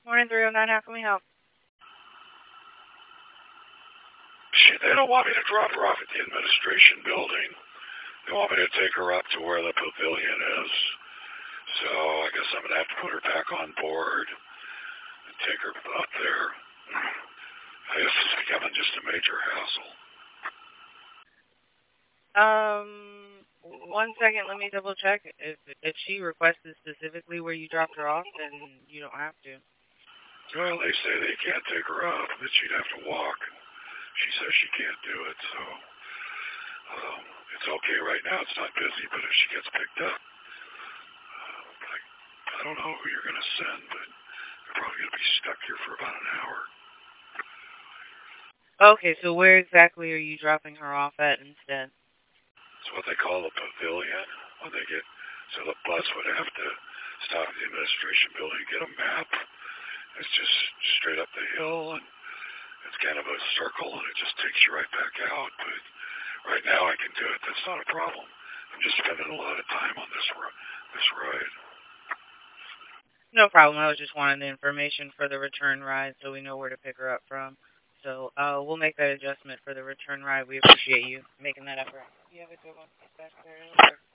Morning, 309. How can we help? They don't want me to drop her off at the administration building. They want me to take her up to where the pavilion is. So I guess I'm going to have to put her back on board and take her up there. I guess it's becoming just a major hassle. One second. Let me double check. If she requested specifically where you dropped her off, then you don't have to. Well, they say they can't take her up, that she'd have to walk. She says she can't do it, so it's okay right now. It's not busy, but if she gets picked up, I don't know who you're going to send, but you're probably going to be stuck here for about an hour. Okay, so where exactly are you dropping her off at instead? It's what they call a pavilion. So the bus would have to stop at the administration building and get a map. It's just straight up the hill, and it's kind of a circle, and it just takes you right back out. But right now I can do it. That's not a problem. I'm just spending a lot of time on this ride. No problem. I was just wanting the information for the return ride so we know where to pick her up from. So we'll make that adjustment for the return ride. We appreciate you making that effort. You have a good one.